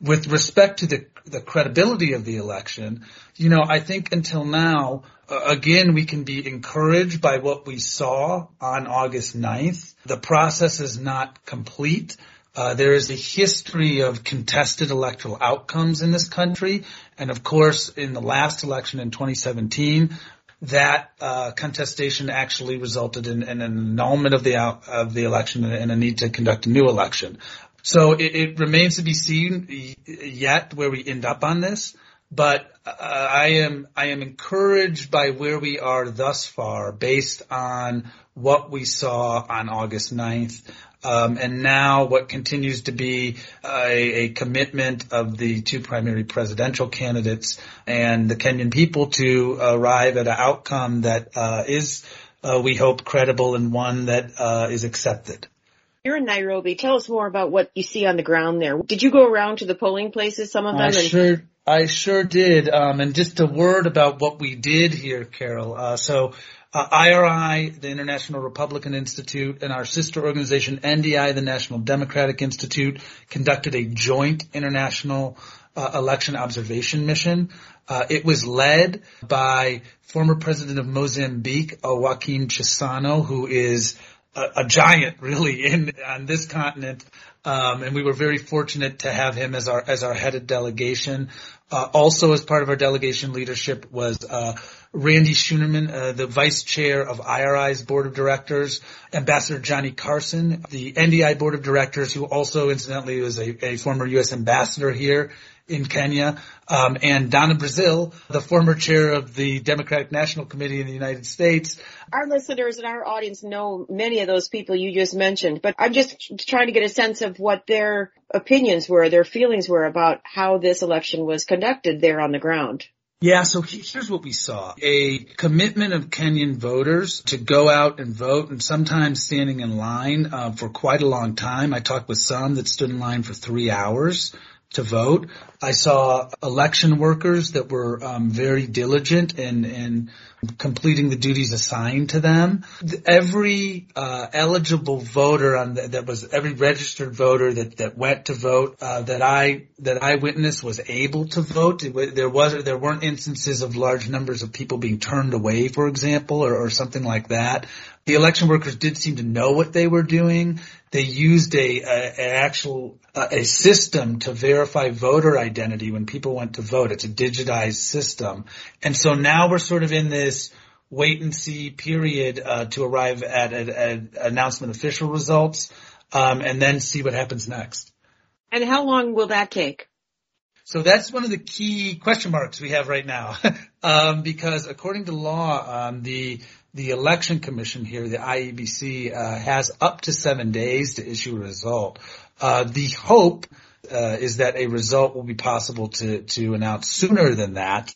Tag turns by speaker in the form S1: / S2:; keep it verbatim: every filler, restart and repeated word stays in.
S1: with respect to the, the credibility of the election, you know, I think until now, uh, again, we can be encouraged by what we saw on August ninth. The process is not complete. Uh, there is a history of contested electoral outcomes in this country. And of course, in the last election in twenty seventeen, that uh, contestation actually resulted in, in an annulment of the out, of the election and a need to conduct a new election. So it, it remains to be seen yet where we end up on this. But uh, I am I am encouraged by where we are thus far based on what we saw on August ninth. Um, and now what continues to be a, a commitment of the two primary presidential candidates and the Kenyan people to arrive at an outcome that uh, is, uh, we hope, credible and one that uh, is accepted.
S2: You're in Nairobi. Tell us more about what you see on the ground there. Did you go around to the polling places, some of them?
S1: I
S2: and-
S1: sure I sure did. Um, and just a word about what we did here, Carol. Uh, so Uh, I R I, the International Republican Institute, and our sister organization, N D I, the National Democratic Institute, conducted a joint international uh, election observation mission. Uh, it was led by former president of Mozambique, uh, Joaquim Chissano, who is a, a giant, really, in on this continent. Um, and we were very fortunate to have him as our as our head of delegation. Uh, also, as part of our delegation leadership was uh, Randy Schunerman, uh, the vice chair of I R I's board of directors, Ambassador Johnny Carson, the N D I board of directors, who also, incidentally, was a, a former U S ambassador here in Kenya, um, and Donna Brazil, the former chair of the Democratic National Committee in the United States.
S2: Our listeners and our audience know many of those people you just mentioned, but I'm just trying to get a sense of what their opinions were, their feelings were about how this election was conducted there on the ground.
S1: Yeah, so here's what we saw. A commitment of Kenyan voters to go out and vote, and sometimes standing in line uh, for quite a long time. I talked with some that stood in line for three hours to vote. I saw election workers that were um, very diligent in, in completing the duties assigned to them. Every uh, eligible voter on the, that was every registered voter that, that went to vote uh, that I that I witnessed was able to vote. There was there weren't instances of large numbers of people being turned away, for example, or, or something like that. The election workers did seem to know what they were doing. They used a, a an actual uh, a system to verify voter identity when people went to vote. It's a digitized system, and so now we're sort of in this wait and see period uh, to arrive at an announcement of official results, um, and then see what happens next.
S2: And how long will that take?
S1: So that's one of the key question marks we have right now, um, because according to law, um, the the election commission here, the I E B C, uh, has up to seven days to issue a result. Uh, the hope uh, is that a result will be possible to to announce sooner than that.